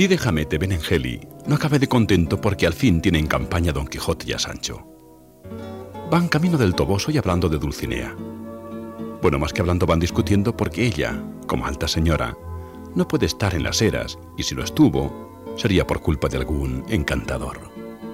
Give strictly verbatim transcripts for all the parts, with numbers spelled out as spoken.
Cide Hamet de Benengeli no acaba de contento porque al fin tiene en campaña a Don Quijote y a Sancho. Van camino del Toboso y hablando de Dulcinea. Bueno, más que hablando van discutiendo porque ella, como alta señora, no puede estar en las eras y si lo estuvo, sería por culpa de algún encantador.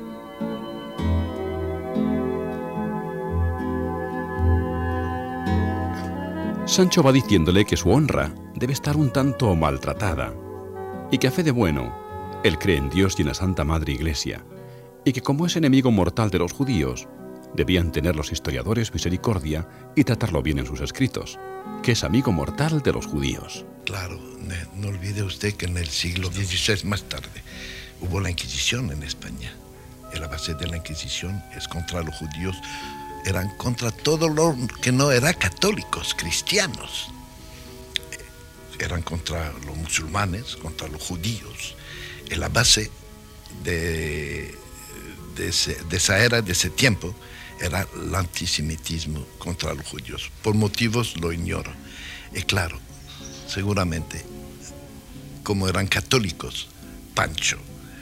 Sancho va diciéndole que su honra debe estar un tanto maltratada y que a fe de bueno, él cree en Dios y en la Santa Madre Iglesia y que como es enemigo mortal de los judíos, debían tener los historiadores misericordia y tratarlo bien en sus escritos, que es amigo mortal de los judíos. Claro, no olvide usted que en el siglo dieciséis más tarde hubo la Inquisición en España. Y la base de la Inquisición es contra los judíos, eran contra todo lo que no era católicos, cristianos. Eran contra los musulmanes, contra los judíos. Y la base de, de, ese, de esa era, de ese tiempo, era el antisemitismo contra los judíos. Por motivos lo ignoro. Y claro, seguramente, como eran católicos, Pancho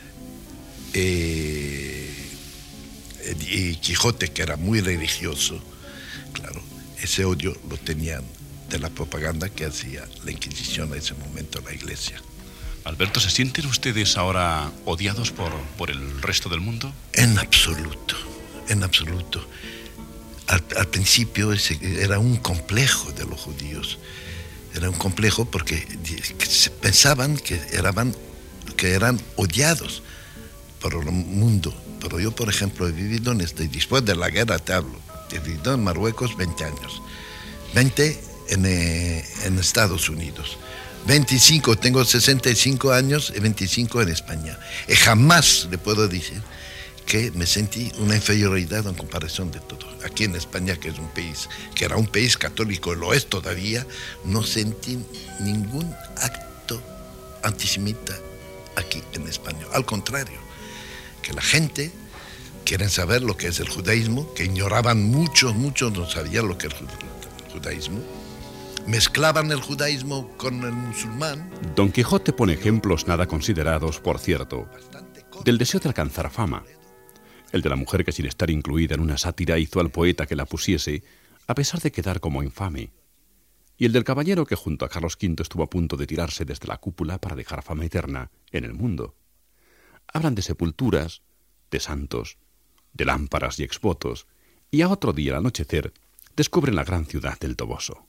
eh, y Quijote, que era muy religioso, claro, ese odio lo tenían de la propaganda que hacía la Inquisición en ese momento, la Iglesia. Alberto, ¿se sienten ustedes ahora odiados por, por el resto del mundo? En absoluto, en absoluto. Al, al principio ese era un complejo de los judíos. Era un complejo porque pensaban que eran, que eran odiados por el mundo. Pero yo, por ejemplo, he vivido en este, después de la guerra te hablo, he vivido en Marruecos veinte años, veinte en, eh, en Estados Unidos, veinticinco, tengo sesenta y cinco años y veinticinco en España. Y jamás le puedo decir que me sentí una inferioridad en comparación de todo. Aquí en España, que es un país, que era un país católico, lo es todavía, no sentí ningún acto antisemita aquí en España. Al contrario, que la gente quiere saber lo que es el judaísmo, que ignoraban muchos, muchos no sabían lo que es el judaísmo, mezclaban el judaísmo con el musulmán. Don Quijote pone ejemplos nada considerados, por cierto, del deseo de alcanzar fama. El de la mujer que sin estar incluida en una sátira hizo al poeta que la pusiese, a pesar de quedar como infame. Y el del caballero que junto a Carlos quinto estuvo a punto de tirarse desde la cúpula para dejar fama eterna en el mundo. Hablan de sepulturas, de santos, de lámparas y exvotos, y a otro día al anochecer descubren la gran ciudad del Toboso.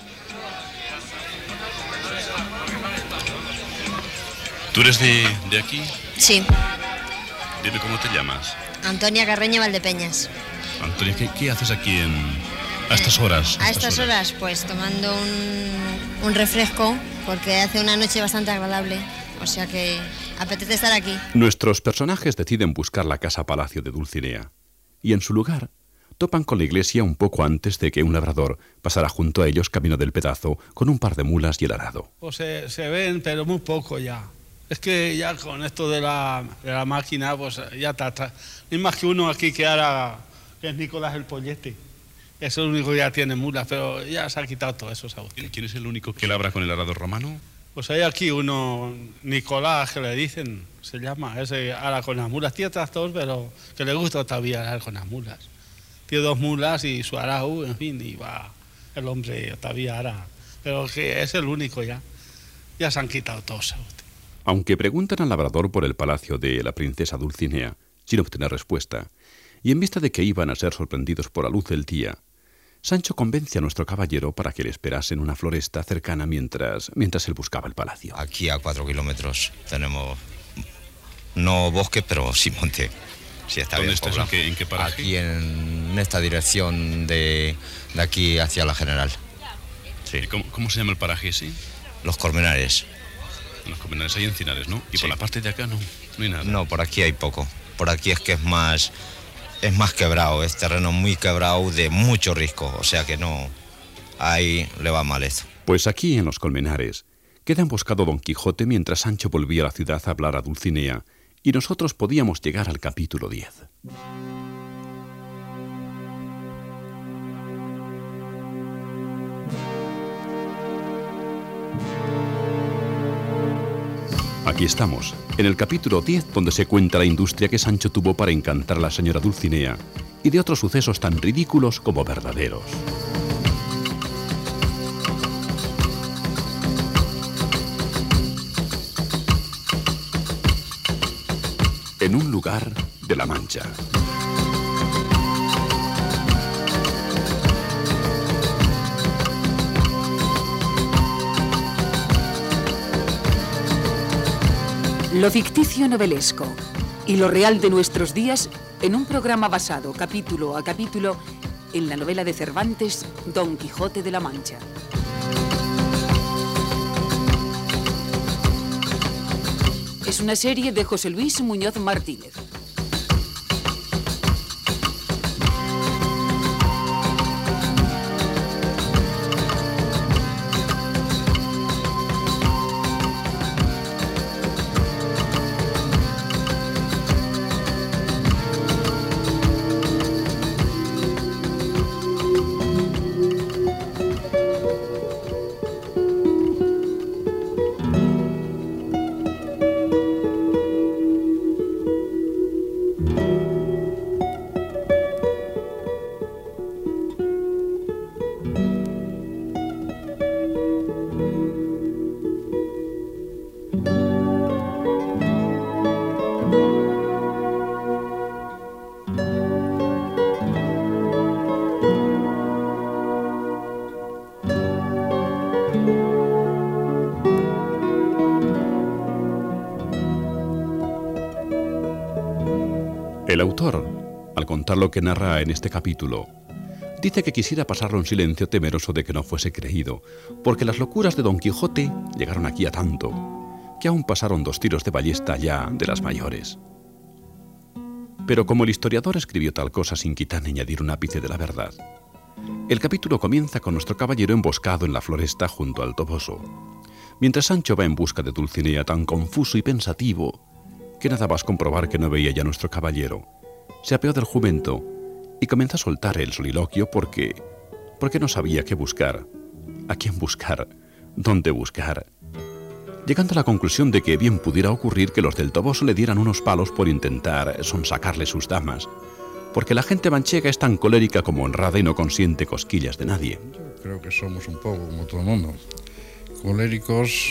¿Tú eres de, de aquí? Sí. Dime, ¿cómo te llamas? Antonia Carreño Valdepeñas. Antonia, ¿qué, qué haces aquí en, a estas horas? A estas horas, pues tomando un, un refresco, porque hace una noche bastante agradable, o sea que apetece estar aquí. Nuestros personajes deciden buscar la casa-palacio de Dulcinea, y en su lugar topan con la iglesia un poco antes de que un labrador pasara junto a ellos camino del Pedazo con un par de mulas y el arado. Pues se, se ven, pero muy poco ya. Es que ya con esto de la, de la máquina, pues ya está. No hay más que uno aquí que ahora, que es Nicolás el Pollete. Es el único que ya tiene mulas, pero ya se ha quitado todo eso. ¿Sabes? ¿Quién es el único que labra con el arado romano? Pues hay aquí uno, Nicolás, que le dicen, se llama, ese ara con las mulas. Tiene tractor, pero que le gusta todavía arar con las mulas. Tiene dos mulas y su arao, en fin, y va el hombre todavía ara. Pero que es el único ya. Ya se han quitado todos. ¿Sabes? Aunque preguntan al labrador por el palacio de la princesa Dulcinea, sin obtener respuesta, y en vista de que iban a ser sorprendidos por la luz del día, Sancho convence a nuestro caballero para que le esperase en una floresta cercana mientras, mientras él buscaba el palacio. Aquí a cuatro kilómetros tenemos, no bosque, pero sí monte. Sí, está ¿Dónde bien estás? ¿En qué, en qué paraje? Aquí en esta dirección de, de aquí hacia la General. Sí. ¿Cómo, ¿Cómo se llama el paraje ese? Los Colmenares. Los Colmenares hay encinares, ¿no? Y sí. Por la parte de acá no, no hay nada. No, por aquí hay poco. Por aquí es que es más, es más quebrado, es terreno muy quebrado de mucho risco, o sea que no, ahí le va mal eso. Pues aquí en los Colmenares queda emboscado Don Quijote mientras Sancho volvía a la ciudad a hablar a Dulcinea y nosotros podíamos llegar al capítulo diez. Aquí estamos, en el capítulo diez, donde se cuenta la industria que Sancho tuvo para encantar a la señora Dulcinea y de otros sucesos tan ridículos como verdaderos. En un lugar de La Mancha. Lo ficticio novelesco y lo real de nuestros días en un programa basado capítulo a capítulo en la novela de Cervantes, Don Quijote de la Mancha. Es una serie de José Luis Muñoz Martínez. El autor, al contar lo que narra en este capítulo, dice que quisiera pasarlo en silencio, temeroso de que no fuese creído, porque las locuras de Don Quijote llegaron aquí a tanto, que aún pasaron dos tiros de ballesta ya de las mayores. Pero como el historiador escribió tal cosa sin quitar ni añadir un ápice de la verdad, el capítulo comienza con nuestro caballero emboscado en la floresta junto al Toboso, mientras Sancho va en busca de Dulcinea, tan confuso y pensativo que nada más comprobar que no veía ya a nuestro caballero, se apeó del jumento y comenzó a soltar el soliloquio porque, porque no sabía qué buscar, a quién buscar, dónde buscar, llegando a la conclusión de que bien pudiera ocurrir que los del Toboso le dieran unos palos por intentar sonsacarle sus damas, porque la gente manchega es tan colérica como honrada y no consiente cosquillas de nadie. Yo creo que somos un poco como todo el mundo, coléricos,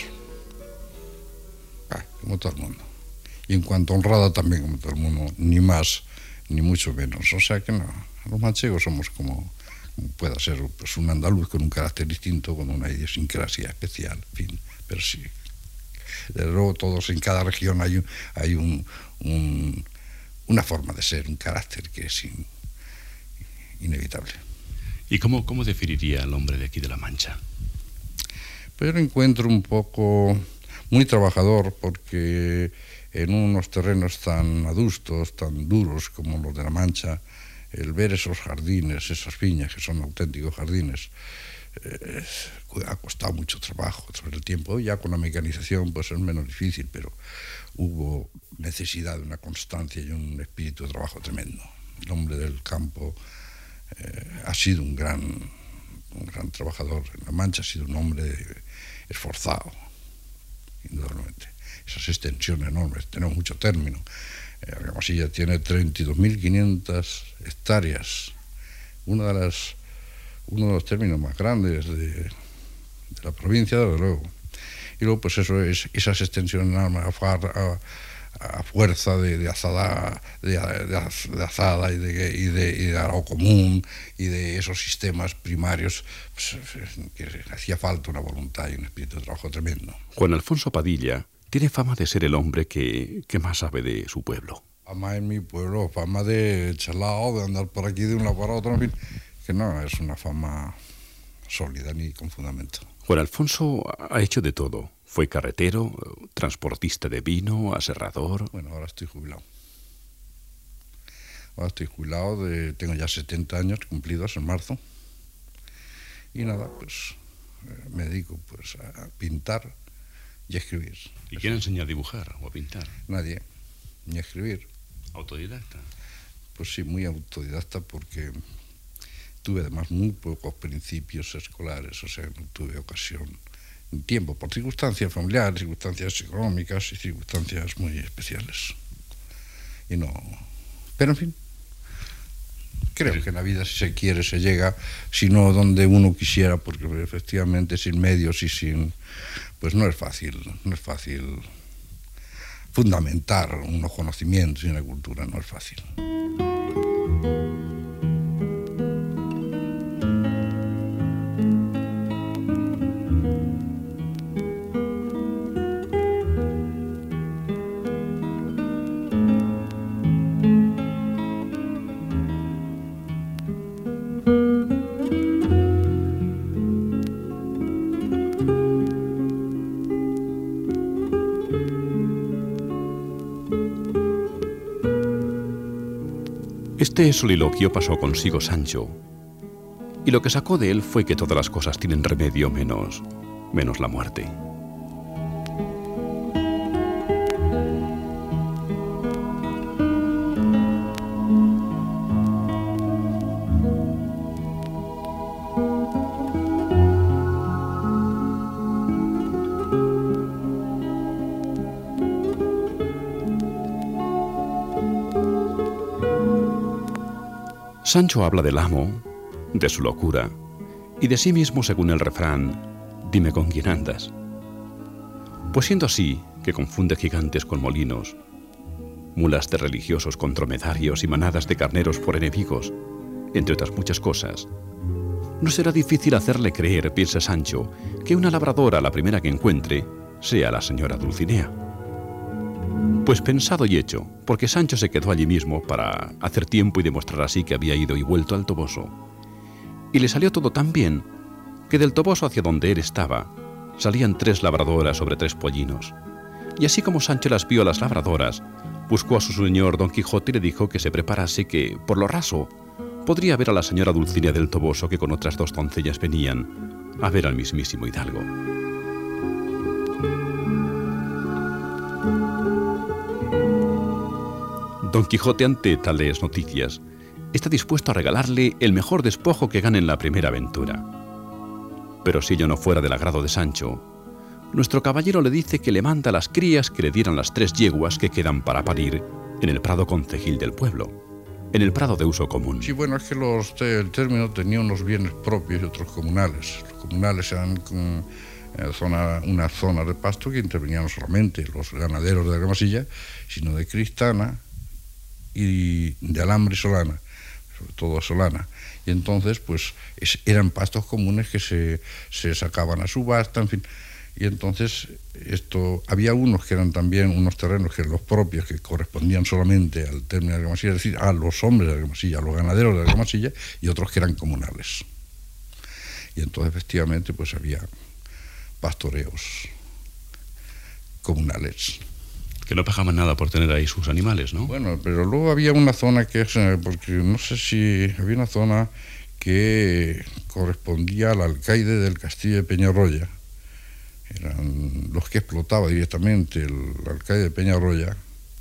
ah, como todo el mundo. Y en cuanto a honrada también como todo el mundo, ni más ni mucho menos. O sea que no, los manchegos somos como, como pueda ser pues, un andaluz con un carácter distinto, con una idiosincrasia especial, en fin, pero sí. Desde luego todos en cada región hay, un, hay un, un, una forma de ser, un carácter que es in, inevitable. ¿Y cómo, cómo definiría al hombre de aquí de La Mancha? Pues yo lo encuentro un poco muy trabajador, porque en unos terrenos tan adustos, tan duros como los de La Mancha, el ver esos jardines, esas viñas que son auténticos jardines, eh, ha costado mucho trabajo sobre el tiempo. Ya con la mecanización pues es menos difícil, pero hubo necesidad de una constancia y un espíritu de trabajo tremendo. El hombre del campo eh, ha sido un gran, un gran trabajador. En La Mancha ha sido un hombre esforzado, indudablemente. Esas extensiones enormes, tenemos mucho término. Eh, Argamasilla tiene treinta y dos mil quinientas hectáreas, una de las, uno de los términos más grandes de, de la provincia, desde luego. Y luego, pues eso es, esas extensiones enormes a, a, a fuerza de, de azada, de, de, de azada y de, y de, y de arao común y de esos sistemas primarios, pues, que hacía falta una voluntad y un espíritu de trabajo tremendo. Juan Alfonso Padilla tiene fama de ser el hombre que, que más sabe de su pueblo. Fama en mi pueblo, fama de chalao, de andar por aquí de una para otra, en fin, que no es una fama sólida ni con fundamento. Juan Alfonso ha hecho de todo. Fue carretero, transportista de vino, aserrador. Bueno, ahora estoy jubilado. Ahora estoy jubilado, de, tengo ya setenta años cumplidos en marzo. Y nada, pues me dedico pues a pintar y a escribir. ¿Y quién enseña a dibujar o a pintar? Nadie, ni a escribir. ¿Autodidacta? Pues sí, muy autodidacta, porque tuve además muy pocos principios escolares, o sea, no tuve ocasión tiempo, por circunstancias familiares, circunstancias económicas y circunstancias muy especiales. Y no... Pero en fin, creo que en la vida, si se quiere, se llega, si no donde uno quisiera, porque efectivamente sin medios y sin... Pues no es fácil, no es fácil fundamentar unos conocimientos y una cultura, no es fácil. Este soliloquio pasó consigo Sancho, y lo que sacó de él fue que todas las cosas tienen remedio menos, menos la muerte. Sancho habla del amo, de su locura, y de sí mismo según el refrán, dime con quién andas. Pues siendo así, que confunde gigantes con molinos, mulas de religiosos con dromedarios y manadas de carneros por enemigos, entre otras muchas cosas, no será difícil hacerle creer, piensa Sancho, que una labradora, la primera que encuentre, sea la señora Dulcinea. Pues pensado y hecho, porque Sancho se quedó allí mismo para hacer tiempo y demostrar así que había ido y vuelto al Toboso. Y le salió todo tan bien que del Toboso hacia donde él estaba salían tres labradoras sobre tres pollinos. Y así como Sancho las vio a las labradoras, buscó a su señor Don Quijote y le dijo que se preparase que, por lo raso, podría ver a la señora Dulcinea del Toboso que con otras dos doncellas venían a ver al mismísimo hidalgo. Don Quijote, ante tales noticias, está dispuesto a regalarle el mejor despojo que gane en la primera aventura. Pero si ello no fuera del agrado de Sancho, nuestro caballero le dice que le manda a las crías que le dieran las tres yeguas que quedan para parir en el prado concejil del pueblo, en el prado de uso común. Sí, bueno, es que los, el término tenía unos bienes propios y otros comunales. Los comunales eran con, eh, zona, una zona de pasto que intervenían no solamente los ganaderos de la Masilla, sino de Cristana y de alambre solana, sobre todo solana. Y entonces, pues, es, eran pastos comunes que se, se sacaban a subasta, en fin. Y entonces, esto, había unos que eran también unos terrenos que eran los propios, que correspondían solamente al término de la Masilla, es decir, a los hombres de la Masilla, a los ganaderos de la Masilla, y otros que eran comunales. Y entonces, efectivamente, pues había pastoreos comunales. Que no pagaban nada por tener ahí sus animales, ¿no? Bueno, pero luego había una zona que es, porque no sé si había una zona que correspondía al alcaide del castillo de Peñarroya. Eran los que explotaba directamente el alcaide de Peñarroya,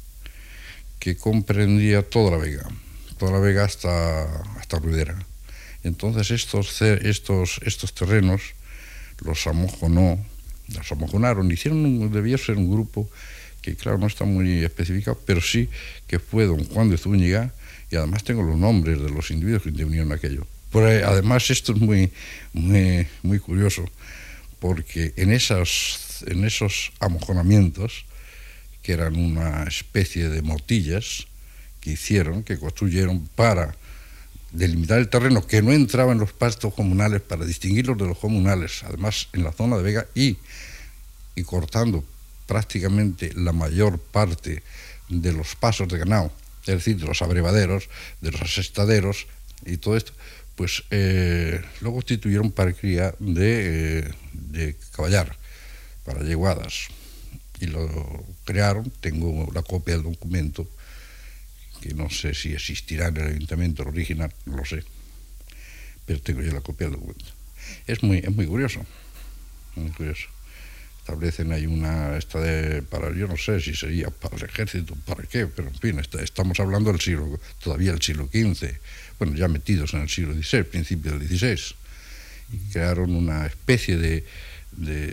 que comprendía toda la vega, toda la vega hasta, hasta Ruidera. Entonces estos, estos, estos terrenos los amojonó, los amojonaron, hicieron un, debió ser un grupo que claro no está muy especificado, pero sí que fue don Juan de Zúñiga, y además tengo los nombres de los individuos que intervinieron en aquello. Pero además esto es muy, muy, muy curioso, porque en, esas, en esos amojonamientos, que eran una especie de motillas que hicieron, que construyeron para delimitar el terreno, que no entraba en los pastos comunales, para distinguirlos de los comunales, además en la zona de vega, y, y cortando prácticamente la mayor parte de los pasos de ganado, es decir, de los abrevaderos, de los asestaderos y todo esto, pues eh, lo constituyeron para cría de, eh, de caballar, para yeguadas, y lo crearon. Tengo la copia del documento, que no sé si existirá en el ayuntamiento el original, no lo sé, pero tengo ya la copia del documento. Es muy, es muy curioso, muy curioso. Establecen ahí una, esta de, para, yo no sé si sería para el ejército, para qué, pero en fin, está, estamos hablando del siglo, todavía el siglo quince, bueno, ya metidos en el siglo dieciséis, principio del dieciséis, y crearon una especie de, de,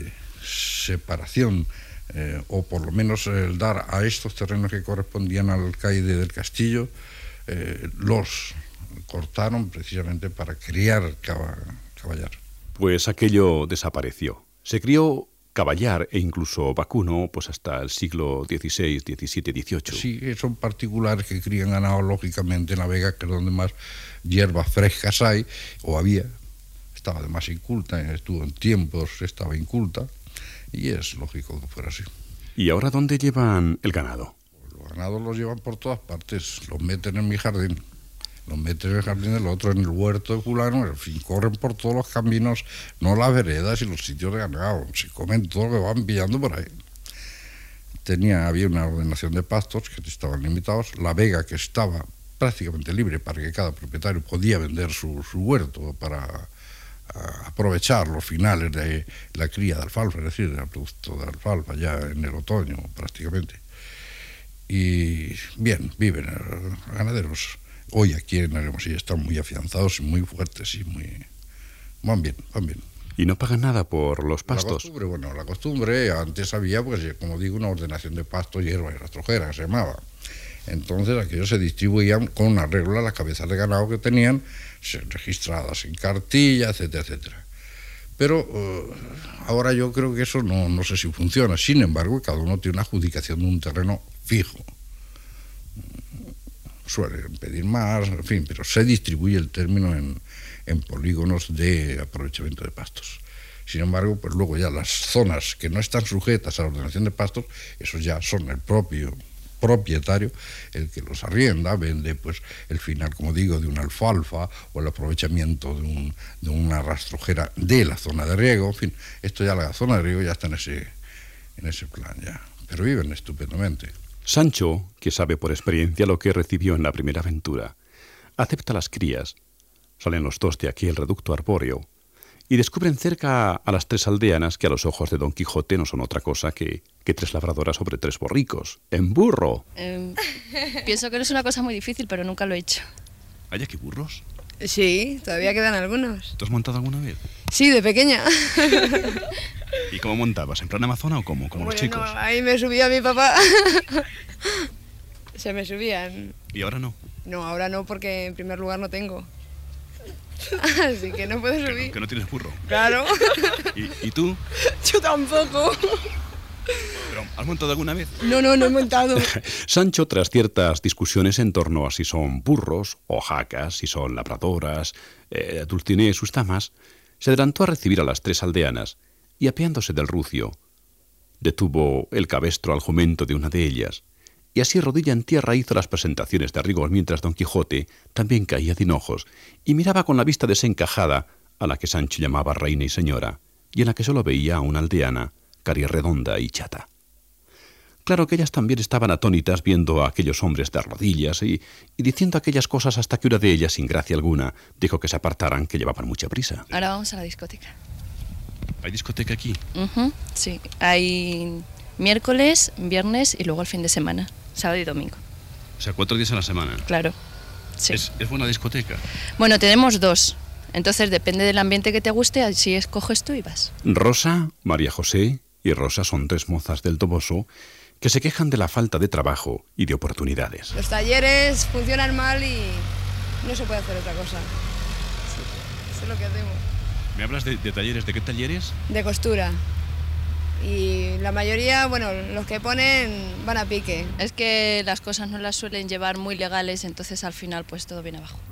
separación, eh, o por lo menos el dar a estos terrenos que correspondían al alcaide del castillo, eh, los cortaron precisamente para criar caba, caballar. Pues aquello desapareció. Se crió caballar e incluso vacuno pues hasta el siglo dieciséis, diecisiete, dieciocho. Sí, son particulares que crían ganado lógicamente en la Vega, que es donde más hierbas frescas hay, o había. Estaba además inculta, estuvo en tiempos, estaba inculta, y es lógico que fuera así. ¿Y ahora dónde llevan el ganado? Los ganados los llevan por todas partes, los meten en mi jardín, los meten en el jardín del otro, en el huerto de fulano, en fin, corren por todos los caminos, no las veredas y los sitios de ganado, se comen todo lo que van pillando por ahí. Tenía, había una ordenación de pastos que estaban limitados, la Vega que estaba prácticamente libre para que cada propietario podía vender su, su huerto para a aprovechar los finales de la cría de alfalfa, es decir, el producto de alfalfa ya en el otoño prácticamente. Y bien, viven los ganaderos. Hoy aquí en Hermosilla están muy afianzados y muy fuertes y muy... van bien, van bien. ¿Y no pagan nada por los pastos? La costumbre, bueno, la costumbre, antes había, pues, como digo, una ordenación de pasto, hierba y rastrojera, que se llamaba. Entonces aquellos se distribuían con una regla, las cabezas de ganado que tenían, registradas en cartilla, etcétera, etcétera. Pero uh, ahora yo creo que eso no, no sé si funciona. Sin embargo, cada uno tiene una adjudicación de un terreno fijo. Suelen pedir más, en fin, pero se distribuye el término en, en polígonos de aprovechamiento de pastos. Sin embargo, pues luego ya las zonas que no están sujetas a la ordenación de pastos, esos ya son el propio propietario el que los arrienda, vende pues el final, como digo, de una alfalfa o el aprovechamiento de, un, de una rastrojera de la zona de riego. En fin, esto ya, la zona de riego ya está en ese, en ese plan ya, pero viven estupendamente. Sancho, que sabe por experiencia lo que recibió en la primera aventura, acepta las crías, salen los dos de aquí el reducto arbóreo, y descubren cerca a las tres aldeanas que a los ojos de Don Quijote no son otra cosa que, que tres labradoras sobre tres borricos, en burro. Eh, pienso que no es una cosa muy difícil, pero nunca lo he hecho. ¿Hay aquí burros? Sí, todavía quedan algunos. ¿Tú has montado alguna vez? Sí, de pequeña. ¿Y cómo montabas? ¿En plan amazona o cómo? Como Bueno, los chicos. no, ahí me subía mi papá. Se me subían. ¿Y ahora no? No, ahora no, porque en primer lugar no tengo. Así que no puedo subir. Que no, que no tienes burro. Claro. ¿Y, ¿Y tú? Yo tampoco. ¿Pero has montado alguna vez? No, no, no he montado. Sancho, tras ciertas discusiones en torno a si son burros o jacas, si son labradoras, eh, Dulcinea y sus damas, se adelantó a recibir a las tres aldeanas y, apeándose del rucio, detuvo el cabestro al jumento de una de ellas, y así rodilla en tierra hizo las presentaciones de rigor, mientras Don Quijote también caía de hinojos y miraba con la vista desencajada a la que Sancho llamaba reina y señora, y en la que solo veía a una aldeana, carirredonda y chata. Claro que ellas también estaban atónitas viendo a aquellos hombres de rodillas y, y diciendo aquellas cosas hasta que una de ellas, sin gracia alguna, dijo que se apartaran, que llevaban mucha prisa. Ahora vamos a la discoteca. ¿Hay discoteca aquí? Uh-huh, sí, hay miércoles, viernes y luego el fin de semana, sábado y domingo. O sea, cuatro días a la semana. Claro, sí. ¿Es, es buena discoteca? Bueno, tenemos dos. Entonces depende del ambiente que te guste, así escoges tú y vas. Rosa, María José y Rosa son tres mozas del Toboso que se quejan de la falta de trabajo y de oportunidades. Los talleres funcionan mal y no se puede hacer otra cosa. Sí, eso es lo que hacemos. ¿Me hablas de, de talleres? ¿De qué talleres? De costura. Y la mayoría, bueno, los que ponen van a pique. Es que las cosas no las suelen llevar muy legales, entonces al final pues todo viene abajo.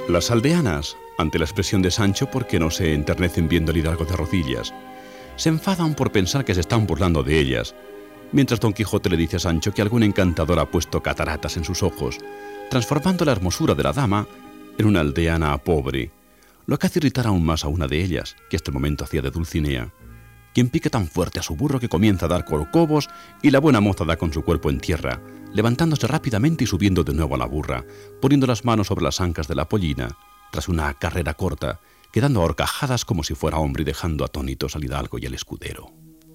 Las aldeanas, ante la expresión de Sancho, porque no se enternecen viendo al hidalgo de rodillas, se enfadan por pensar que se están burlando de ellas, mientras Don Quijote le dice a Sancho que algún encantador ha puesto cataratas en sus ojos, transformando la hermosura de la dama en una aldeana pobre, lo que hace irritar aún más a una de ellas, que hasta el momento hacía de Dulcinea, quien pica tan fuerte a su burro que comienza a dar corcovos y la buena moza da con su cuerpo en tierra, levantándose rápidamente y subiendo de nuevo a la burra, poniendo las manos sobre las ancas de la pollina, tras una carrera corta, quedando a horcajadas como si fuera hombre y dejando atónitos al hidalgo y al escudero.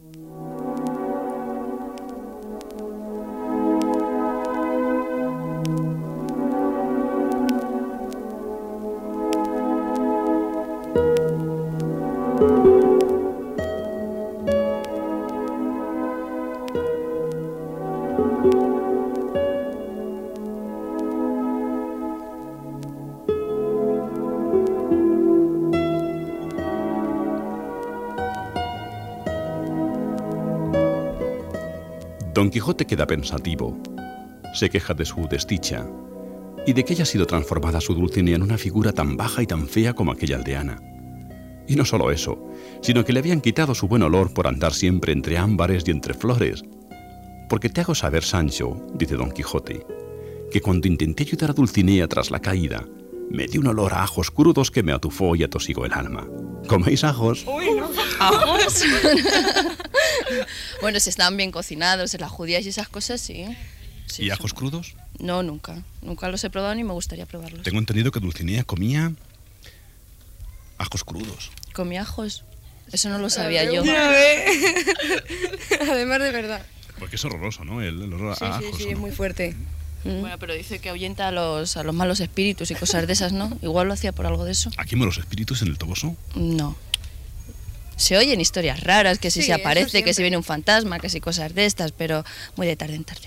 Don Quijote queda pensativo, se queja de su desdicha y de que haya sido transformada su Dulcinea en una figura tan baja y tan fea como aquella aldeana. Y no solo eso, sino que le habían quitado su buen olor por andar siempre entre ámbares y entre flores. Porque te hago saber, Sancho, dice Don Quijote, que cuando intenté ayudar a Dulcinea tras la caída, me dio un olor a ajos crudos que me atufó y atosigó el alma. ¿Coméis ajos? Uy, no. ¿Ajos? Bueno, si estaban bien cocinados, en las judías y esas cosas, sí. sí ¿Y ajos son... crudos? No, nunca. Nunca los he probado ni me gustaría probarlos. Tengo entendido que Dulcinea comía ajos crudos. ¿Comía ajos? Eso no lo sabía yo. Además de verdad. Porque es horroroso, ¿no? El, el olor Sí, a sí, ajos. sí, ¿no? es muy fuerte. Bueno, pero dice que ahuyenta a los, a los malos espíritus y cosas de esas, ¿no? Igual lo hacía por algo de eso. ¿Aquí los espíritus en el Toboso? No. Se oyen historias raras, que si Sí, se aparece, eso que si siempre. viene un fantasma, que si cosas de estas, pero muy de tarde en tarde.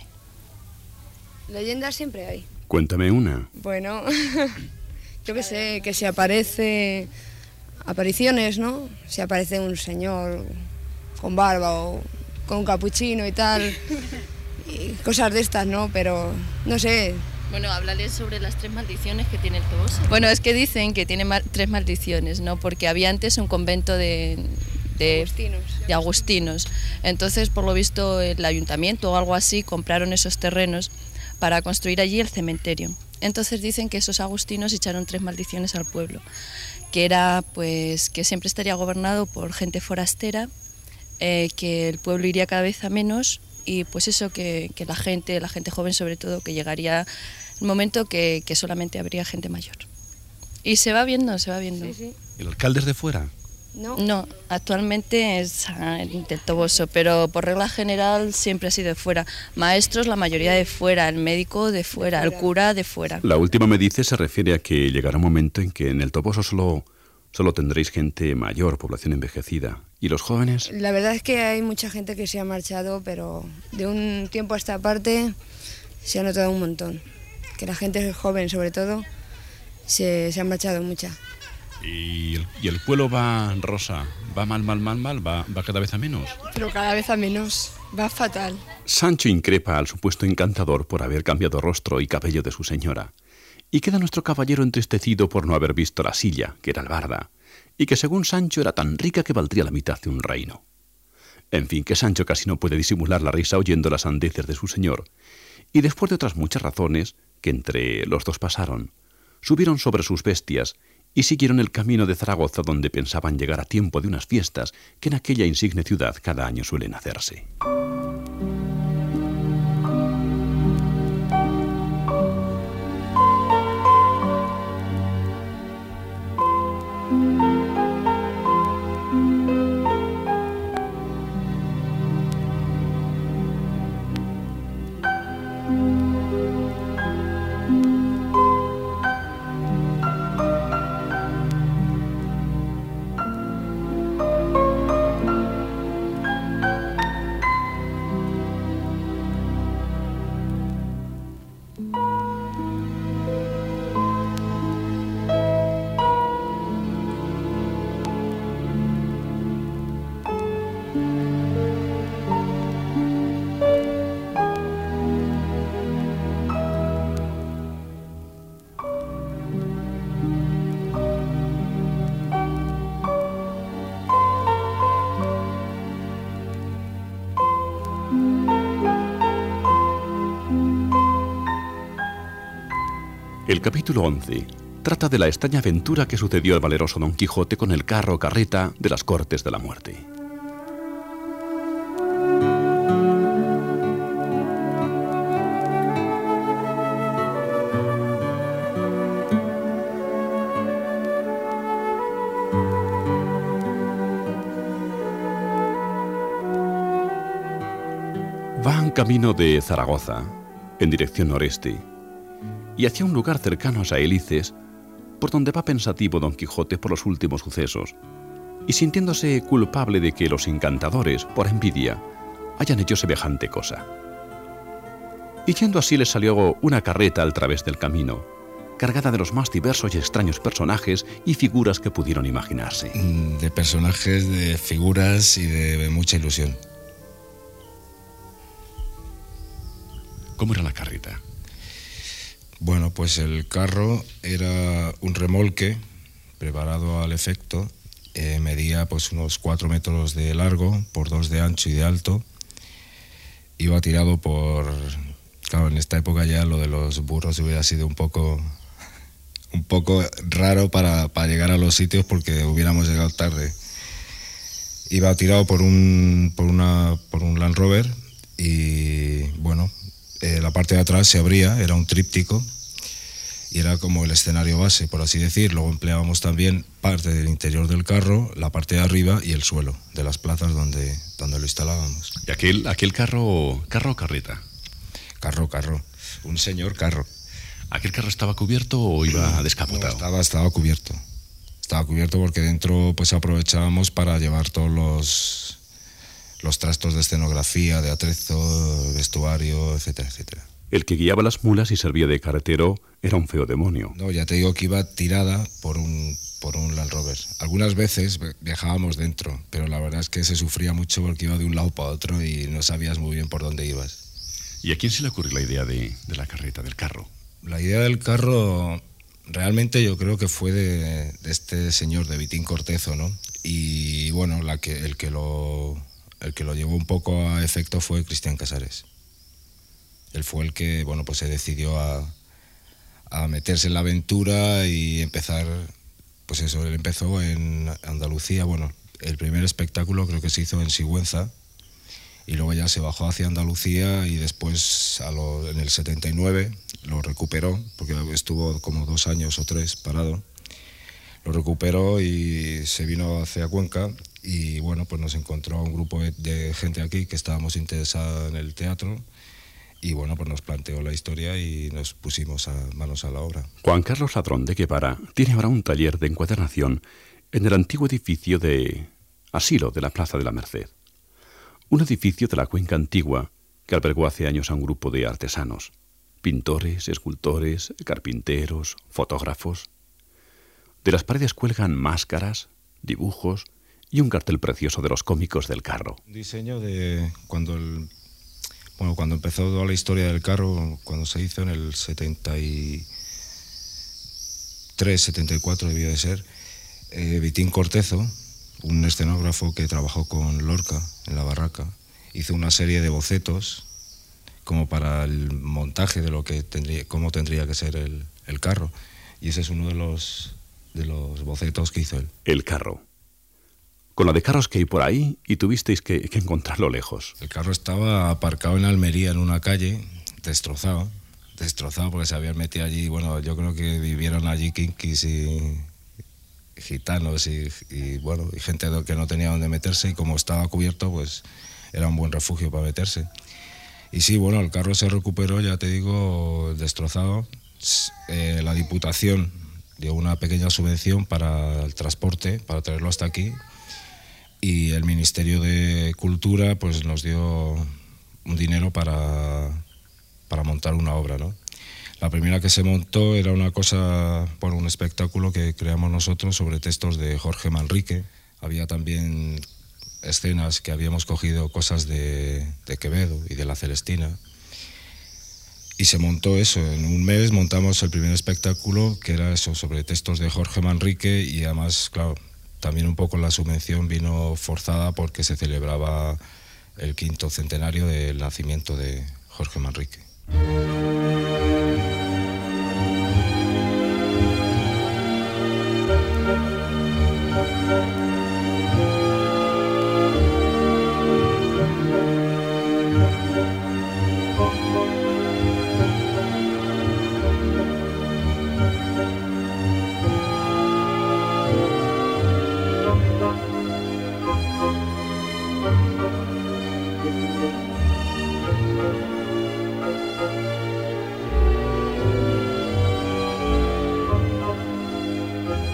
Leyendas siempre hay. Cuéntame una. Bueno, yo qué sé, que si aparece apariciones, ¿no? Si aparece un señor con barba o con un capuchino y tal, y cosas de estas, ¿no? Pero, no sé. Bueno, háblales sobre las tres maldiciones que tiene el Toboso. Bueno, es que dicen que tiene mal, tres maldiciones, ¿no? Porque había antes un convento de, de, Agustinos. de agustinos. Entonces, por lo visto, el ayuntamiento o algo así compraron esos terrenos para construir allí el cementerio. Entonces dicen que esos agustinos echaron tres maldiciones al pueblo, que era pues que siempre estaría gobernado por gente forastera, eh, que el pueblo iría cada vez a menos y pues eso, que, que la gente, la gente joven sobre todo, que llegaría el momento que, que solamente habría gente mayor. Y se va viendo, se va viendo. Sí, sí. ¿El alcalde es de fuera? No. No, actualmente es ah, del Toboso, pero por regla general siempre ha sido de fuera. Maestros, la mayoría de fuera, el médico de fuera, De el fuera. cura de fuera. La última me dice se refiere a que llegará un momento en que en el Toboso solo, solo tendréis gente mayor, población envejecida. ¿Y los jóvenes? La verdad es que hay mucha gente que se ha marchado, pero de un tiempo a esta parte se ha notado un montón. Que la gente joven, sobre todo, se, se ha marchado mucha. ¿Y el, y el pueblo va, Rosa, va mal, mal, mal, mal? ¿Va, va cada vez a menos? Pero cada vez a menos. Va fatal. Sancho increpa al supuesto encantador por haber cambiado rostro y cabello de su señora. Y queda nuestro caballero entristecido por no haber visto la silla, que era albarda, y que según Sancho era tan rica que valdría la mitad de un reino. En fin, que Sancho casi no puede disimular la risa oyendo las sandeces de su señor, y después de otras muchas razones que entre los dos pasaron, subieron sobre sus bestias y siguieron el camino de Zaragoza, donde pensaban llegar a tiempo de unas fiestas que en aquella insigne ciudad cada año suelen hacerse. capítulo once trata de la extraña aventura que sucedió al valeroso Don Quijote con el carro o carreta de las Cortes de la Muerte. Van camino de Zaragoza, en dirección noreste, y hacia un lugar cercano a Saelices, por donde va pensativo Don Quijote por los últimos sucesos, y sintiéndose culpable de que los encantadores, por envidia, hayan hecho semejante cosa. Y yendo así le salió una carreta al través del camino, cargada de los más diversos y extraños personajes y figuras que pudieron imaginarse. De personajes, de figuras y de mucha ilusión. ¿Cómo era la carreta? Bueno, pues el carro era un remolque preparado al efecto, eh, medía pues unos cuatro metros de largo por dos de ancho y de alto. Iba tirado por... Claro, en esta época ya lo de los burros hubiera sido un poco, un poco raro para, para llegar a los sitios porque hubiéramos llegado tarde. Iba tirado por un, por una, por un Land Rover y bueno... Eh, la parte de atrás se abría, era un tríptico y era como el escenario base, por así decir. Luego empleábamos también parte del interior del carro, la parte de arriba y el suelo de las plazas donde, donde lo instalábamos. ¿Y aquel, aquel carro, carro o carreta? Carro, carro, un señor carro. ¿Aquel carro estaba cubierto o iba descapotado? No, estaba, estaba cubierto, estaba cubierto porque dentro pues aprovechábamos para llevar todos los... los trastos de escenografía, de atrezo, vestuario, etcétera, etcétera. El que guiaba las mulas y servía de carretero era un feo demonio. No, ya te digo que iba tirada por un, por un Land Rover. Algunas veces viajábamos dentro, pero la verdad es que se sufría mucho porque iba de un lado para otro y no sabías muy bien por dónde ibas. ¿Y a quién se le ocurrió la idea de, de la carreta, del carro? La idea del carro realmente yo creo que fue de, de este señor, de Vitín Cortezo, ¿no? Y bueno, la que, el que lo... El que lo llevó un poco a efecto fue Cristian Casares. Él fue el que, bueno, pues se decidió a, a meterse en la aventura y empezar, pues eso, él empezó en Andalucía. Bueno, el primer espectáculo creo que se hizo en Sigüenza y luego ya se bajó hacia Andalucía y después a lo, en el setenta y nueve lo recuperó, porque estuvo como dos años o tres parado. Lo recuperó y se vino hacia Cuenca. Y bueno, pues nos encontró un grupo de gente aquí que estábamos interesados en el teatro y bueno, pues nos planteó la historia y nos pusimos a manos a la obra. Juan Carlos Ladrón de Guevara tiene ahora un taller de encuadernación en el antiguo edificio de Asilo de la Plaza de la Merced. Un edificio de la cuenca antigua que albergó hace años a un grupo de artesanos, pintores, escultores, carpinteros, fotógrafos. De las paredes cuelgan máscaras, dibujos y un cartel precioso de los cómicos del carro. Un diseño de cuando el, bueno, cuando empezó toda la historia del carro, cuando se hizo en el setenta y tres, setenta y cuatro debía de ser, eh, Vitín Cortezo, un escenógrafo que trabajó con Lorca en la barraca, hizo una serie de bocetos como para el montaje de lo que tendría, cómo tendría que ser el, el carro, y ese es uno de los, de los bocetos que hizo él. El carro. Con la de carros que hay por ahí y tuvisteis que, que encontrarlo lejos. El carro estaba aparcado en Almería, en una calle, destrozado, destrozado porque se habían metido allí, bueno, yo creo que vivieron allí kinkis y gitanos y, y bueno, y gente que no tenía dónde meterse y como estaba cubierto, pues era un buen refugio para meterse. Y sí, bueno, el carro se recuperó, ya te digo, destrozado. Eh, la Diputación dio una pequeña subvención para el transporte, para traerlo hasta aquí. Y el Ministerio de Cultura pues nos dio un dinero para, para montar una obra, ¿no? La primera que se montó era una cosa, bueno, un espectáculo que creamos nosotros sobre textos de Jorge Manrique. Había también escenas que habíamos cogido cosas de, de Quevedo y de La Celestina. Y se montó eso, en un mes montamos el primer espectáculo que era eso, sobre textos de Jorge Manrique y además, claro, también un poco la subvención vino forzada porque se celebraba el quinto centenario del nacimiento de Jorge Manrique.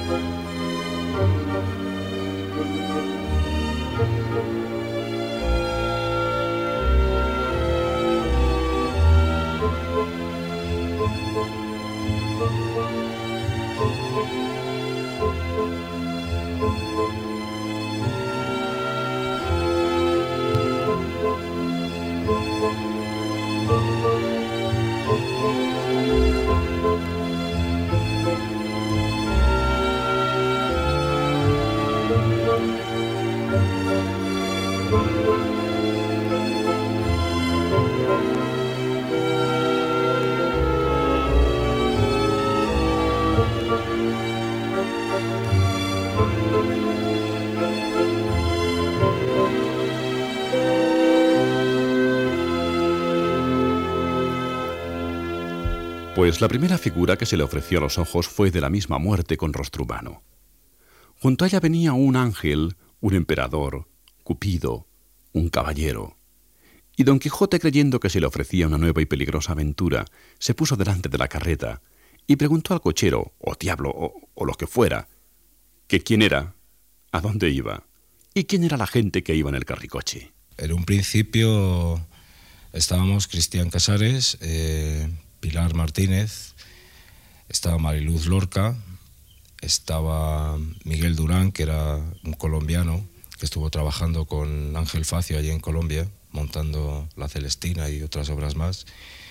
Pues la primera figura que se le ofreció a los ojos fue de la misma muerte con rostro humano. Junto a ella venía un ángel, un emperador, Cupido, un caballero. Y Don Quijote, creyendo que se le ofrecía una nueva y peligrosa aventura, se puso delante de la carreta y preguntó al cochero, o diablo, o, o lo que fuera, que quién era, a dónde iba y quién era la gente que iba en el carricoche. En un principio estábamos Cristian Casares, eh, Pilar Martínez, estaba Mariluz Lorca, estaba Miguel Durán, que era un colombiano que estuvo trabajando con Ángel Facio allí en Colombia, montando La Celestina y otras obras más.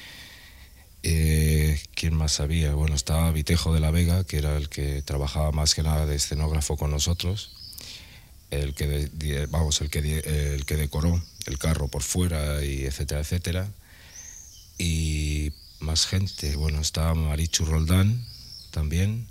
Eh, ¿Quién más había? Bueno, estaba Vitejo de la Vega, que era el que trabajaba más que nada de escenógrafo con nosotros, el que, de, vamos, el que, de, el que decoró el carro por fuera, y etcétera, etcétera. Y más gente, bueno, estaba Marichu Roldán también.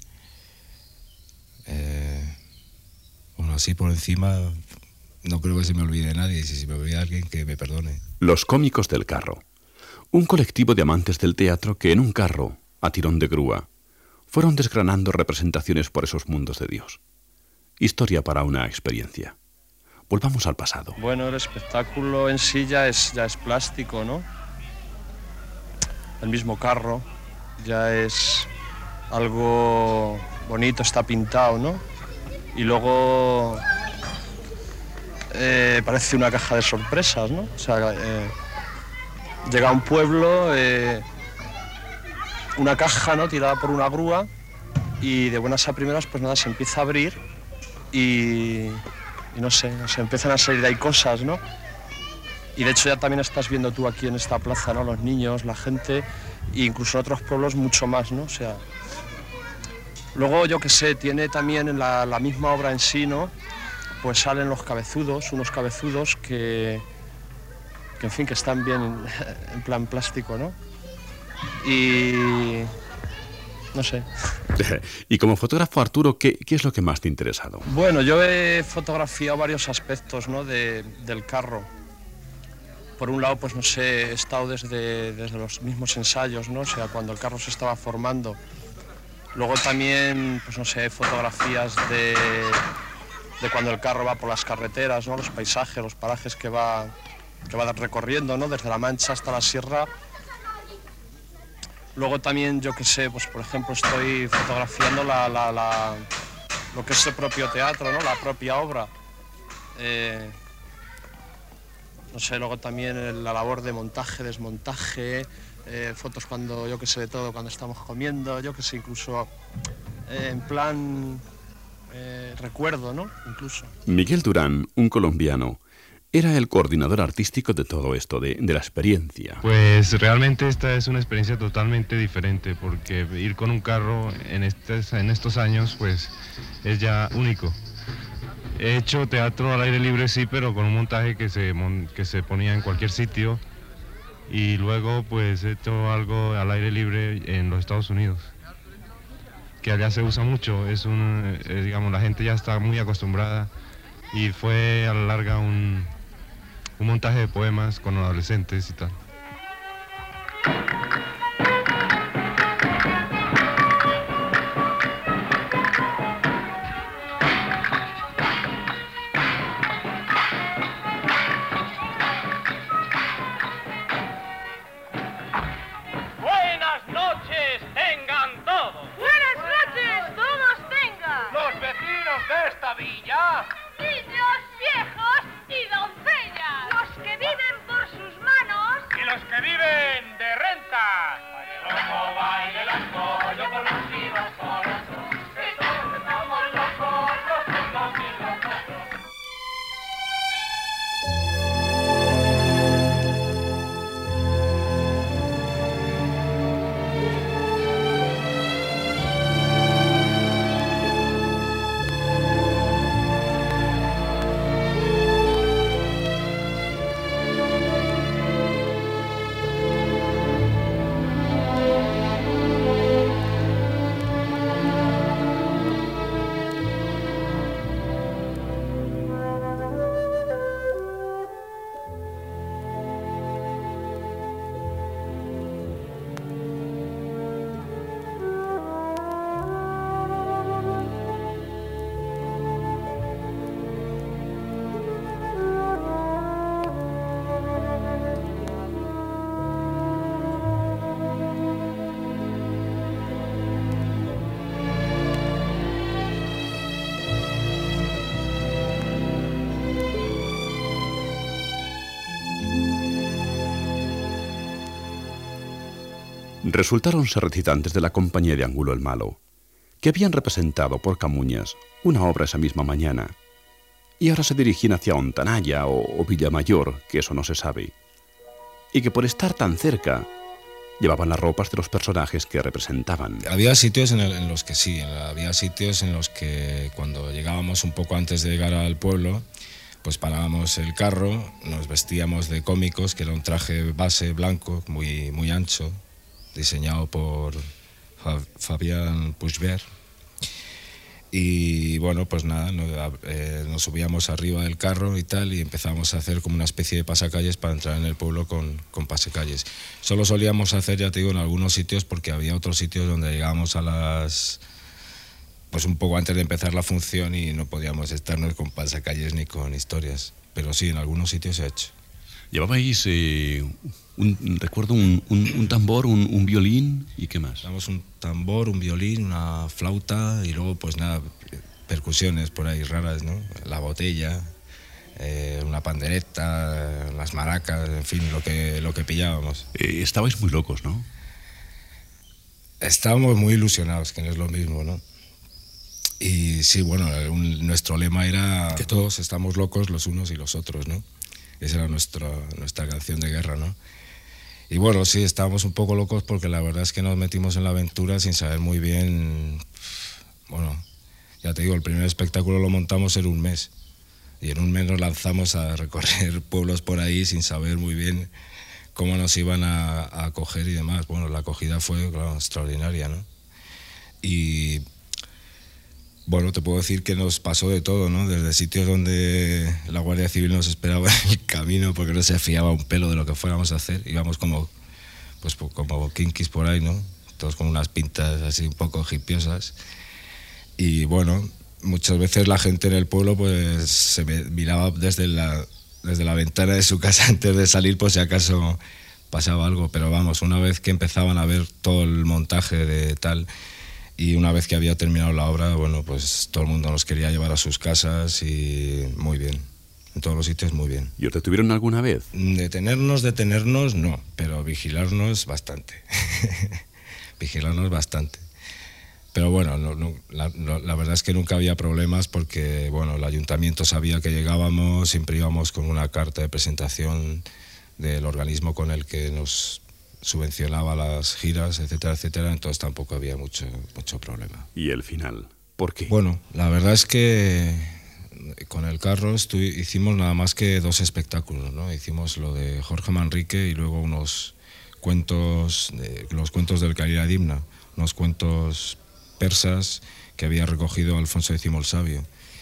Eh, bueno, así por encima, no creo que se me olvide nadie. Si se me olvida alguien, que me perdone. Los cómicos del carro. Un colectivo de amantes del teatro que en un carro, a tirón de grúa, fueron desgranando representaciones por esos mundos de Dios. Historia para una experiencia. Volvamos al pasado. Bueno, el espectáculo en sí ya es, ya es plástico, ¿no? El mismo carro ya es algo bonito, está pintado, ¿no? Y luego eh, parece una caja de sorpresas, ¿no? O sea, eh, llega a un pueblo, eh, una caja, ¿no?, tirada por una grúa, y de buenas a primeras, pues nada, se empieza a abrir y, y no sé, se empiezan a salir de ahí cosas, ¿no? Y de hecho ya también estás viendo tú aquí en esta plaza, ¿no?, los niños, la gente, e incluso en otros pueblos mucho más, ¿no? O sea, luego, yo qué sé, tiene también en la, la misma obra en sí, ¿no?, pues salen los cabezudos, unos cabezudos que, que en fin, que están bien en plan plástico, ¿no? Y no sé. Y como fotógrafo, Arturo, ¿qué, qué es lo que más te ha interesado? Bueno, yo he fotografiado varios aspectos, ¿no?, de, del carro. Por un lado, pues no sé, he estado desde, desde los mismos ensayos, ¿no? O sea, cuando el carro se estaba formando. Luego también, pues no sé, fotografías de, de cuando el carro va por las carreteras, ¿no?, los paisajes, los parajes que va, que va recorriendo, ¿no?, desde La Mancha hasta la Sierra. Luego también, yo qué sé, pues por ejemplo estoy fotografiando la, la, la, lo que es el propio teatro, ¿no?, la propia obra. Eh, no sé, luego también la labor de montaje, desmontaje, eh, fotos cuando, yo qué sé, de todo, cuando estamos comiendo, yo qué sé, incluso eh, en plan eh, recuerdo, ¿no?, incluso. Miguel Durán, un colombiano, era el coordinador artístico de todo esto, de, de la experiencia. Pues realmente esta es una experiencia totalmente diferente, porque ir con un carro en, estes, en estos años pues es ya único. He hecho teatro al aire libre, sí, pero con un montaje que se, que se ponía en cualquier sitio, y luego pues he hecho algo al aire libre en los Estados Unidos, que allá se usa mucho, es un, eh, digamos, la gente ya está muy acostumbrada, y fue a la larga un... un montaje de poemas con adolescentes y tal. Buenas noches tengan todos. Buenas noches todos tengan. de esta villa? Niños, viejos y doncellas. Los que viven por sus manos. Y los que viven de rentas. Como baile las pollo con los hijos corazón. Que todos estamos locos, los unos y los otros. Resultaron ser recitantes de la compañía de Angulo el Malo, que habían representado por Camuñas una obra esa misma mañana, y ahora se dirigían hacia Ontanaya o, o Villamayor, que eso no se sabe, y que por estar tan cerca llevaban las ropas de los personajes que representaban. Había sitios en, el, en los que sí, había sitios en los que cuando llegábamos un poco antes de llegar al pueblo, pues parábamos el carro, nos vestíamos de cómicos, que era un traje base blanco, muy, muy ancho, diseñado por Fabián Puigvert. Y bueno, pues nada, nos, eh, nos subíamos arriba del carro y tal, y empezamos a hacer como una especie de pasacalles para entrar en el pueblo con, con pasacalles. Solo solíamos hacer, ya te digo, en algunos sitios, porque había otros sitios donde llegábamos a las... pues un poco antes de empezar la función y no podíamos estarnos con pasacalles ni con historias. Pero sí, en algunos sitios se ha hecho. Llevabais, eh, un, recuerdo, un, un, un tambor, un, un violín y qué más. Llevamos un tambor, un violín, una flauta y luego pues nada, percusiones por ahí raras, ¿no? La botella, eh, una pandereta, las maracas, en fin, lo que, lo que pillábamos. Eh, estabais muy locos, ¿no? Estábamos muy ilusionados, que no es lo mismo, ¿no? Y sí, bueno, un, nuestro lema era que todos estamos locos los unos y los otros, ¿no? Esa era nuestra, nuestra canción de guerra, ¿no? Y bueno, sí, estábamos un poco locos porque la verdad es que nos metimos en la aventura sin saber muy bien... Bueno, ya te digo, el primer espectáculo lo montamos en un mes. Y en un mes nos lanzamos a recorrer pueblos por ahí sin saber muy bien cómo nos iban a, a acoger y demás. Bueno, la acogida fue, claro, extraordinaria, ¿no? Y... bueno, te puedo decir que nos pasó de todo, ¿no? Desde sitios donde la Guardia Civil nos esperaba en el camino porque no se fiaba un pelo de lo que fuéramos a hacer. Íbamos como, pues, como kinkis por ahí, ¿no? Todos con unas pintas así un poco hipiosas. Y bueno, muchas veces la gente en el pueblo pues se miraba desde la, desde la ventana de su casa antes de salir por si acaso pasaba algo. Pero vamos, una vez que empezaban a ver todo el montaje de tal... y una vez que había terminado la obra, bueno, pues todo el mundo nos quería llevar a sus casas y muy bien. En todos los sitios muy bien. ¿Y os detuvieron alguna vez? Detenernos, detenernos, no, pero vigilarnos bastante. Vigilarnos bastante. Pero bueno, no, no, la, no, la verdad es que nunca había problemas porque, bueno, el ayuntamiento sabía que llegábamos, siempre íbamos con una carta de presentación del organismo con el que nos... subvencionaba las giras, etcétera, etcétera, entonces tampoco había mucho, mucho problema. ¿Y el final? ¿Por qué? Bueno, la verdad es que con el carro hicimos nada más que dos espectáculos, ¿no? Hicimos lo de Jorge Manrique y luego unos cuentos, de, los cuentos del Cariradimna, unos cuentos persas que había recogido Alfonso X el Sabio.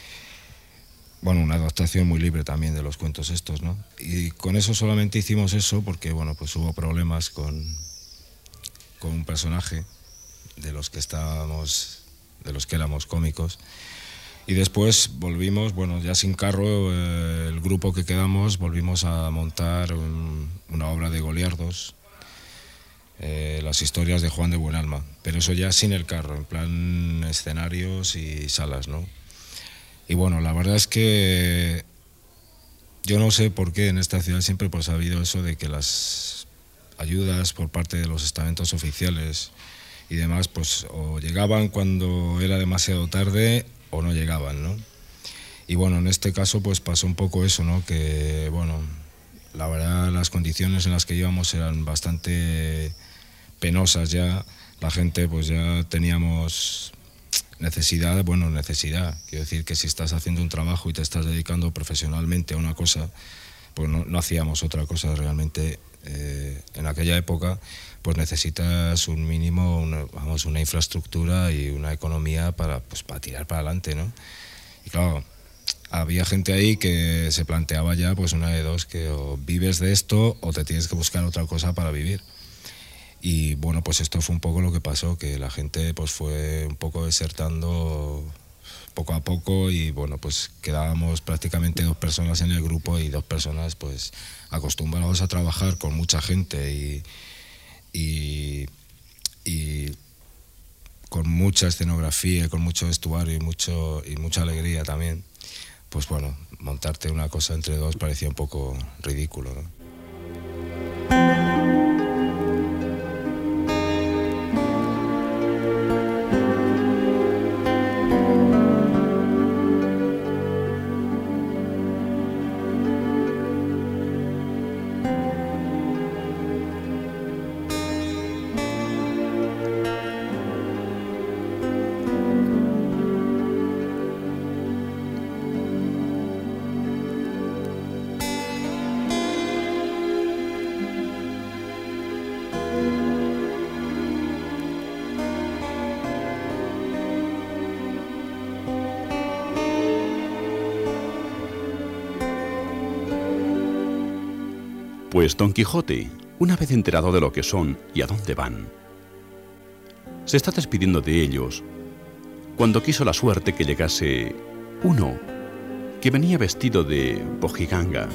Bueno, una adaptación muy libre también de los cuentos estos, ¿no? Y con eso solamente hicimos eso porque, bueno, pues hubo problemas con, con un personaje de los que estábamos, de los que éramos cómicos. Y después volvimos, bueno, ya sin carro, eh, el grupo que quedamos, volvimos a montar un, una obra de Goliardos, eh, las historias de Juan de Buenalma, pero eso ya sin el carro, en plan escenarios y salas, ¿no? Y bueno, la verdad es que yo no sé por qué en esta ciudad siempre pues ha habido eso de que las ayudas por parte de los estamentos oficiales y demás pues o llegaban cuando era demasiado tarde o no llegaban, ¿no? Y bueno, en este caso pues pasó un poco eso, ¿no? Que bueno, la verdad las condiciones en las que íbamos eran bastante penosas ya, la gente pues ya teníamos necesidad, bueno, necesidad, quiero decir que si estás haciendo un trabajo y te estás dedicando profesionalmente a una cosa, pues no, no hacíamos otra cosa realmente. Eh, en aquella época pues necesitas un mínimo, una, vamos, una infraestructura y una economía para, pues, para tirar para adelante, ¿no? Y claro, había gente ahí que se planteaba ya pues una de dos, que o vives de esto o te tienes que buscar otra cosa para vivir. Y bueno, pues esto fue un poco lo que pasó, que la gente pues fue un poco desertando poco a poco y bueno, pues quedábamos prácticamente dos personas en el grupo y dos personas pues acostumbrados a trabajar con mucha gente y, y, y con mucha escenografía, con mucho vestuario y, mucho, y mucha alegría también. Pues bueno, montarte una cosa entre dos parecía un poco ridículo, ¿no? Pues Don Quijote, una vez enterado de lo que son y a dónde van, se está despidiendo de ellos cuando quiso la suerte que llegase uno que venía vestido de bojiganga,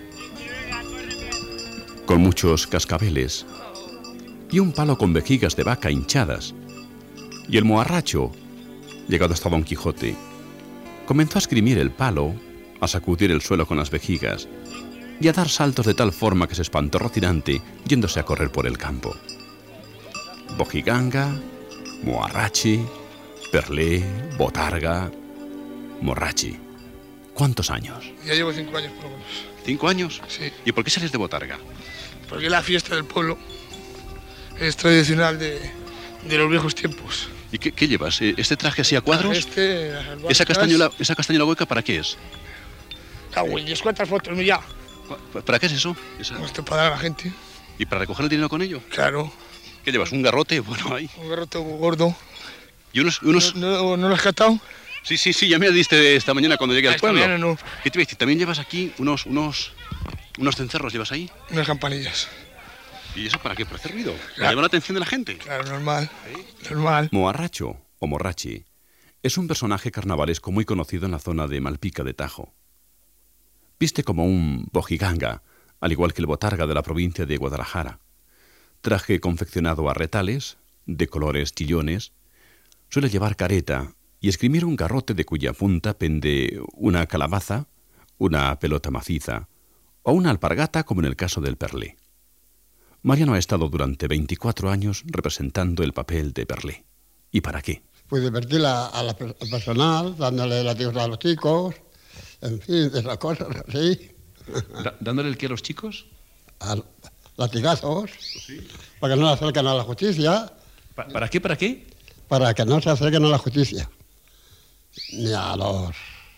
con muchos cascabeles y un palo con vejigas de vaca hinchadas, y el moharracho, llegado hasta Don Quijote, comenzó a esgrimir el palo, a sacudir el suelo con las vejigas y a dar saltos de tal forma que se espantó Rocinante yéndose a correr por el campo. Bojiganga, moharrachi, perlé, botarga, morrachi. ¿Cuántos años? Ya llevo cinco años por lo menos. ¿Cinco años? Sí. ¿Y por qué sales de botarga? Porque la fiesta del pueblo es tradicional de, de los viejos tiempos. ¿Y qué, qué llevas? ¿Este traje así a cuadros? Este, ¿Esa castañuela, esa castañuela hueca para qué es? Ah, güey, ¿cuántas fotos? Mira. ¿Para qué es eso? Esa... Esto para dar a la gente. ¿Y para recoger el dinero con ello? Claro. ¿Qué llevas? ¿Un garrote? Bueno, ahí. Un garrote gordo. ¿Y unos...? unos... ¿No, no, ¿no lo has catado? Sí, sí, sí, ya me lo diste esta mañana cuando llegué al pueblo. Esta mañana no. ¿Qué te iba a decir? ¿También llevas aquí unos, unos, unos cencerros? ¿Llevas ahí? Unas campanillas. ¿Y eso para qué? ¿Para hacer ruido? ¿Para Claro. llamar la atención de la gente? Claro, normal. ¿Sí? Normal. Moharracho, o morrachi, es un personaje carnavalesco muy conocido en la zona de Malpica de Tajo. Viste como un bojiganga, al igual que el botarga de la provincia de Guadalajara. Traje confeccionado a retales, de colores chillones, suele llevar careta y esgrimir un garrote de cuya punta pende una calabaza, una pelota maciza o una alpargata, como en el caso del perlé. Mariano ha estado durante veinticuatro años representando el papel de perlé. ¿Y para qué? Pues divertir a, a la, al personal, dándole latigos a los chicos, en fin, esas cosas así. ¿Dándole el qué a los chicos? A latigazos, sí. Para que no se acerquen a la justicia. ¿Pa ¿Para qué? ¿Para qué? Para que no se acerquen a la justicia. Ni a los...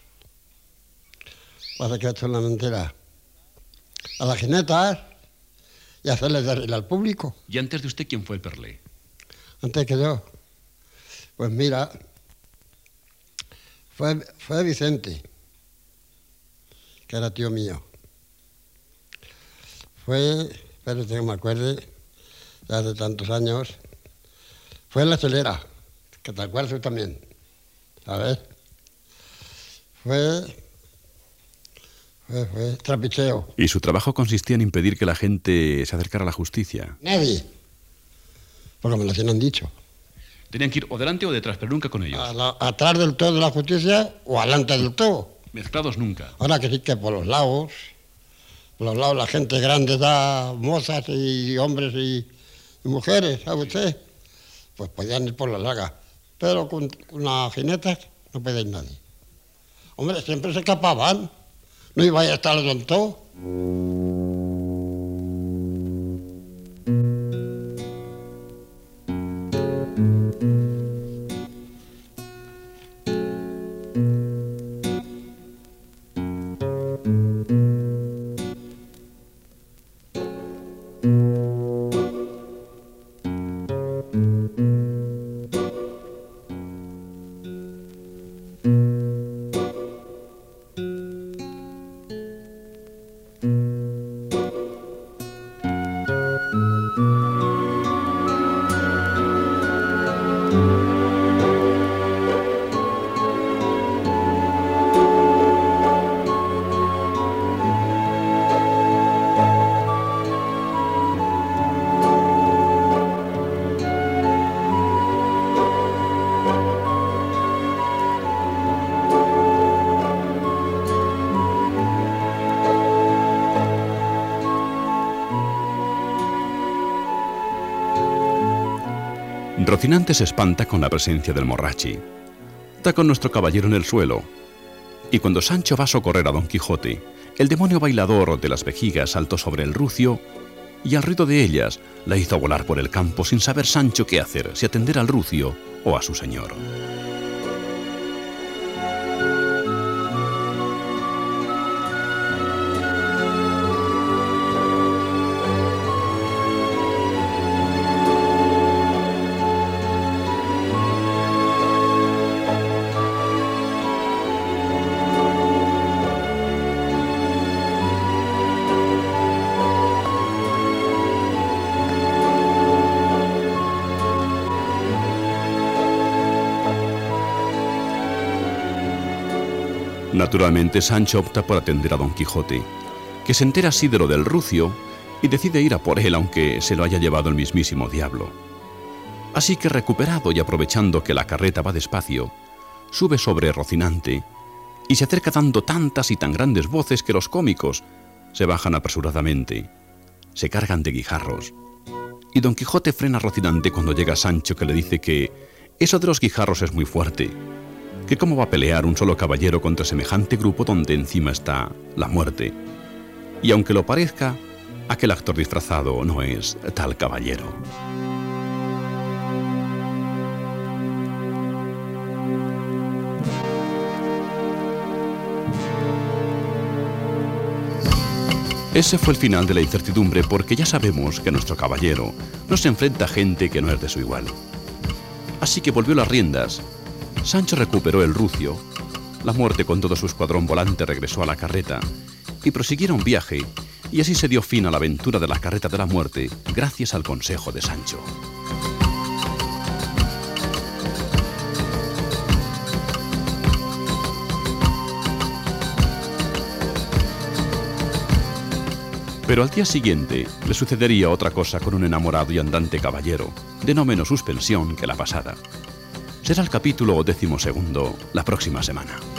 Para que esto es una mentira. A las jinetas y hacerles de reír al público. ¿Y antes de usted quién fue el perlé? Antes que yo. Pues mira, fue, fue Vicente, que era tío mío. Fue, espérate que me acuerde, de hace tantos años, fue en la Chelera, que te acuerdas tú también, ¿sabes? Fue, fue, fue trapicheo. ¿Y su trabajo consistía en impedir que la gente se acercara a la justicia? Nadie, porque me lo tienen dicho. Tenían que ir o delante o detrás, pero nunca con ellos. A la- atrás del todo de la justicia o adelante del todo. Mezclados nunca. Ahora que sí que por los lados, por los lados la gente grande da mozas y hombres y, y mujeres, ¿sabe usted? Pues podían ir por la larga. Pero con, con las jinetas no puede ir nadie. Hombre, siempre se escapaban. No iba a estar en todo. Rocinante se espanta con la presencia del Morrachi. Da con nuestro caballero en el suelo. Y cuando Sancho va a socorrer a Don Quijote, el demonio bailador de las vejigas saltó sobre el rucio y al ruido de ellas la hizo volar por el campo sin saber Sancho qué hacer, si atender al rucio o a su señor. Naturalmente, Sancho opta por atender a Don Quijote, que se entera así de lo del rucio y decide ir a por él aunque se lo haya llevado el mismísimo diablo. Así que, recuperado y aprovechando que la carreta va despacio, sube sobre Rocinante y se acerca dando tantas y tan grandes voces que los cómicos se bajan apresuradamente, se cargan de guijarros. Y Don Quijote frena a Rocinante cuando llega Sancho, que le dice que eso de los guijarros es muy fuerte, que cómo va a pelear un solo caballero contra semejante grupo donde encima está la muerte. Y aunque lo parezca, aquel actor disfrazado no es tal caballero. Ese fue el final de la incertidumbre, porque ya sabemos que nuestro caballero no se enfrenta a gente que no es de su igual. Así que volvió las riendas. Sancho recuperó el rucio, la muerte con todo su escuadrón volante regresó a la carreta y prosiguieron viaje, y así se dio fin a la aventura de la carreta de la muerte gracias al consejo de Sancho. Pero al día siguiente le sucedería otra cosa con un enamorado y andante caballero, de no menos suspensión que la pasada. Será el capítulo decimosegundo la próxima semana.